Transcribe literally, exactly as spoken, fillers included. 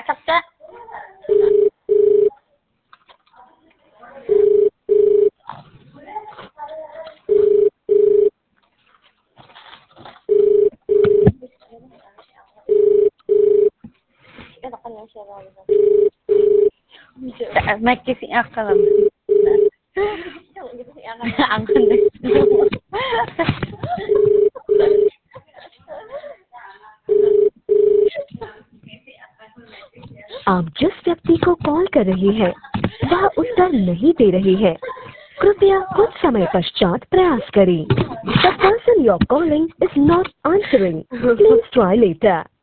chắc chắc. मैं किसी अकल आप जिस व्यक्ति को कॉल कर रही हैं वह उत्तर नहीं दे रही है, कृपया कुछ समय पश्चात प्रयास करें। The person you're calling is not answering. Please try later.